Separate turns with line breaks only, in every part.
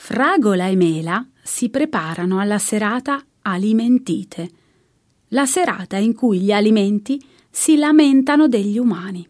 Fragola e Mela si preparano alla serata alimentite, la serata in cui gli alimenti si lamentano degli umani.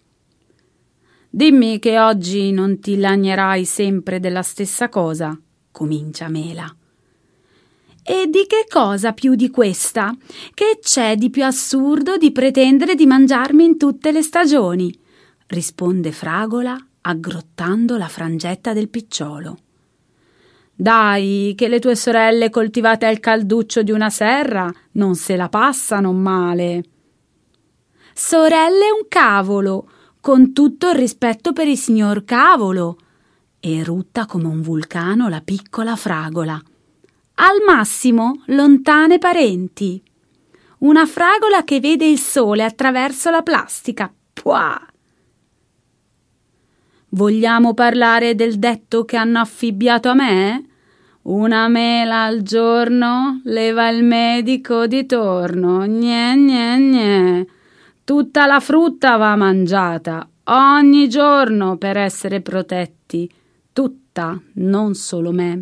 «Dimmi che oggi non ti lagnerai sempre della stessa cosa», comincia Mela. «E di che cosa più di questa? Che c'è di più assurdo di pretendere di mangiarmi in tutte le stagioni?» risponde Fragola, aggrottando la frangetta del picciolo. «Dai, che le tue sorelle coltivate al calduccio di una serra non se la passano male». «Sorelle un cavolo, con tutto il rispetto per il signor Cavolo», erutta come un vulcano la piccola Fragola. «Al massimo lontane parenti. Una fragola che vede il sole attraverso la plastica. Puah!» «Vogliamo parlare del detto che hanno affibbiato a me? Una mela al giorno leva il medico di torno. Gne gne gne. Tutta la frutta va mangiata ogni giorno per essere protetti. Tutta, non solo me».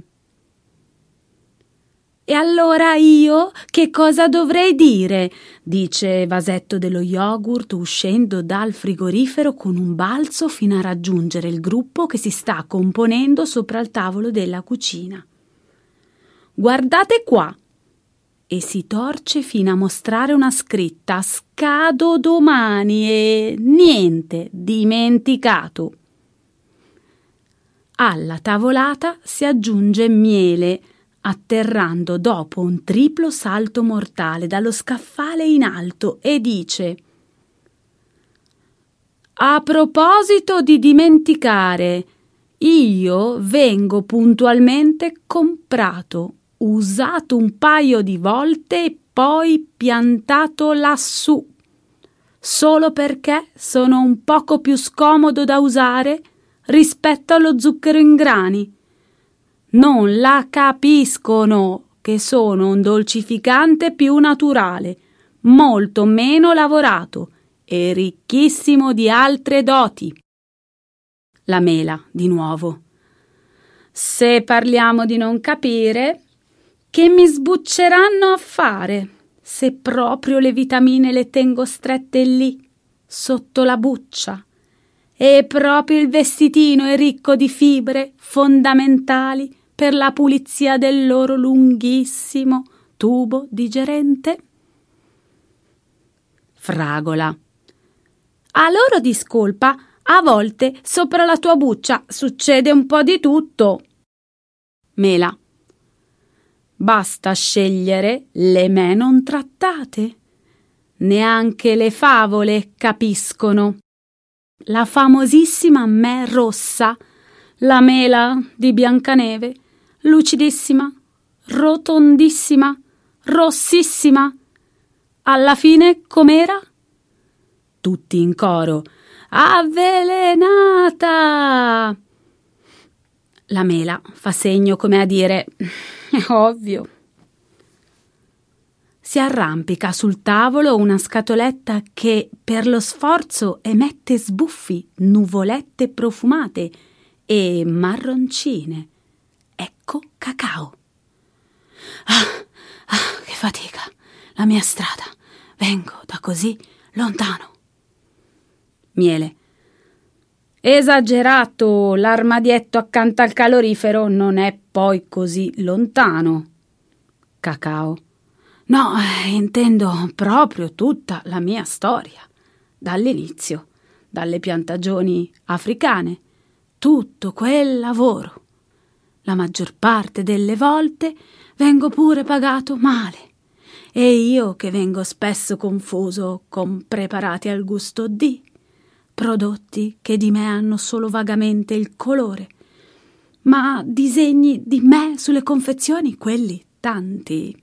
«E allora io che cosa dovrei dire?» dice Vasetto dello yogurt, uscendo dal frigorifero con un balzo fino a raggiungere il gruppo che si sta componendo sopra il tavolo della cucina. «Guardate qua!» e si torce fino a mostrare una scritta: «Scado domani» e niente, dimenticato. Alla tavolata si aggiunge Miele, atterrando dopo un triplo salto mortale dallo scaffale in alto, e dice: «A proposito di dimenticare, io vengo puntualmente comprato, usato un paio di volte e poi piantato lassù, solo perché sono un poco più scomodo da usare rispetto allo zucchero in grani. Non la capiscono che sono un dolcificante più naturale, molto meno lavorato e ricchissimo di altre doti». La Mela, di nuovo: «Se parliamo di non capire, che mi sbucceranno a fare, se proprio le vitamine le tengo strette lì, sotto la buccia, e proprio il vestitino è ricco di fibre fondamentali per la pulizia del loro lunghissimo tubo digerente?» Fragola: «A loro discolpa, a volte sopra la tua buccia succede un po' di tutto». Mela: «Basta scegliere le me non trattate. Neanche le favole capiscono. La famosissima me rossa, la mela di Biancaneve, lucidissima, rotondissima, rossissima. Alla fine com'era?» Tutti in coro: «Avvelenata!» La Mela fa segno come a dire: «È ovvio». Si arrampica sul tavolo una scatoletta che per lo sforzo emette sbuffi, nuvolette profumate e marroncine. Ecco Cacao. Che fatica, la mia strada, vengo da così lontano». Miele: «Esagerato, l'armadietto accanto al calorifero non è poi così lontano». Cacao: «No, intendo proprio tutta la mia storia, dall'inizio, dalle piantagioni africane, tutto quel lavoro. La maggior parte delle volte vengo pure pagato male, e io che vengo spesso confuso con preparati al gusto di prodotti che di me hanno solo vagamente il colore, ma disegni di me sulle confezioni, quelli tanti».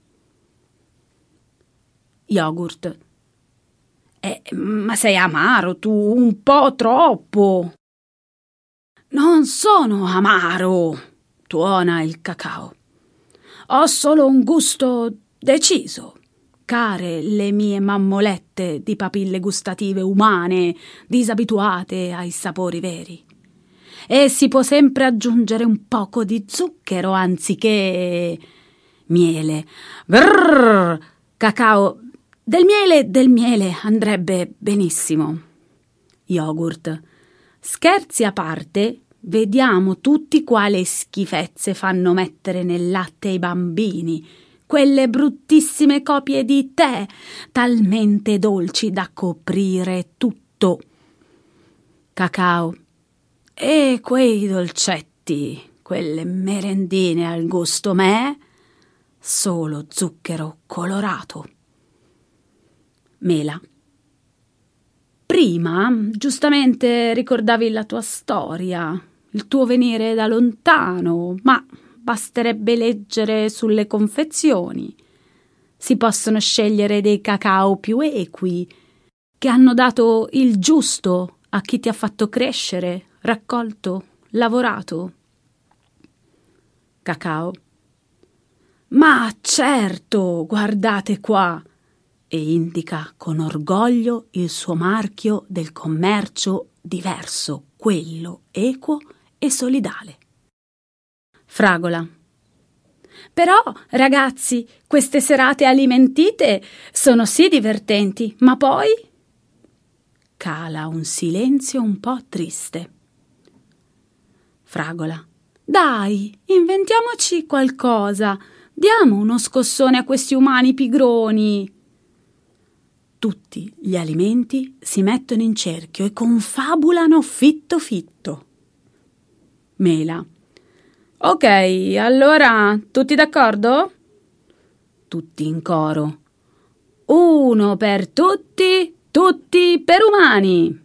Yogurt: «Ma sei amaro tu, un po' troppo». «Non sono amaro», tuona il Cacao. «Ho solo un gusto deciso, care le mie mammolette di papille gustative umane disabituate ai sapori veri. e si può sempre aggiungere un poco di zucchero anziché miele. Grrr, cacao. Del miele andrebbe benissimo. Yogurt. Scherzi a parte, vediamo tutti quale schifezze fanno mettere nel latte ai bambini. Quelle bruttissime copie di tè, talmente dolci da coprire tutto. Cacao. E quei dolcetti, quelle merendine al gusto me, solo zucchero colorato. Mela. Prima, giustamente, ricordavi la tua storia, il tuo venire da lontano, ma basterebbe leggere sulle confezioni. Si possono scegliere dei cacao più equi, che hanno dato il giusto a chi ti ha fatto crescere, raccolto, lavorato. Cacao. Ma certo, guardate qua! E indica con orgoglio il suo marchio del commercio diverso, quello equo e solidale. Fragola. Però, ragazzi, queste serate alimentite sono sì divertenti, ma poi? Cala un silenzio un po' triste. Fragola. Dai, inventiamoci qualcosa. Diamo uno scossone a questi umani pigroni. Tutti gli alimenti si mettono in cerchio e confabulano fitto fitto. Mela. Ok, allora, tutti d'accordo? Tutti in coro. Uno per tutti, tutti per umani.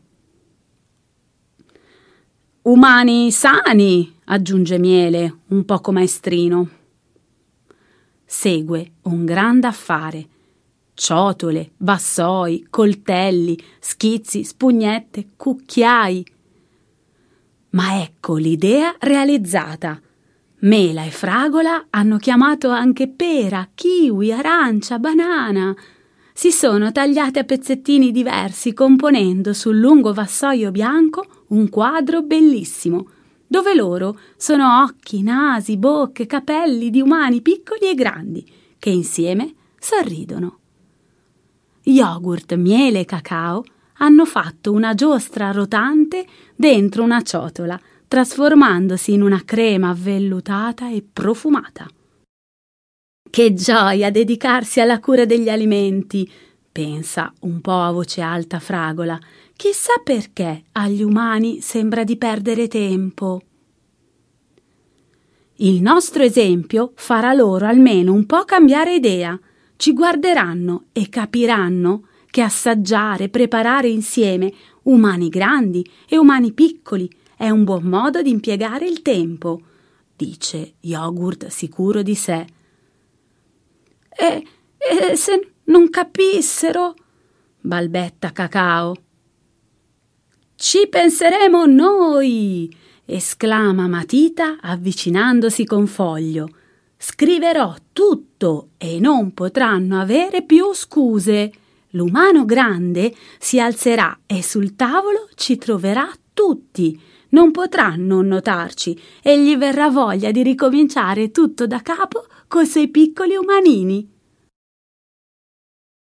Umani sani, aggiunge Miele, un poco maestrino. Segue un grande affare. Ciotole, vassoi, coltelli, schizzi, spugnette, cucchiai. Ma ecco l'idea realizzata. Mela e Fragola hanno chiamato anche pera, kiwi, arancia, banana. Si sono tagliate a pezzettini diversi, componendo sul lungo vassoio bianco un quadro bellissimo, dove loro sono occhi, nasi, bocche, capelli di umani piccoli e grandi, che insieme sorridono. Yogurt, miele e cacao hanno fatto una giostra rotante dentro una ciotola, trasformandosi in una crema vellutata e profumata. Che gioia dedicarsi alla cura degli alimenti, pensa un po' a voce alta Fragola. Chissà perché agli umani sembra di perdere tempo. Il nostro esempio farà loro almeno un po' cambiare idea. Ci guarderanno e capiranno che assaggiare, preparare insieme umani grandi e umani piccoli è un buon modo di impiegare il tempo, dice Yogurt sicuro di sé. E se non capissero, balbetta Cacao. Ci penseremo noi, esclama Matita avvicinandosi con Foglio. Scriverò tutto e non potranno avere più scuse. L'umano grande si alzerà e sul tavolo ci troverà tutti. Non potranno non notarci e gli verrà voglia di ricominciare tutto da capo coi suoi piccoli umanini.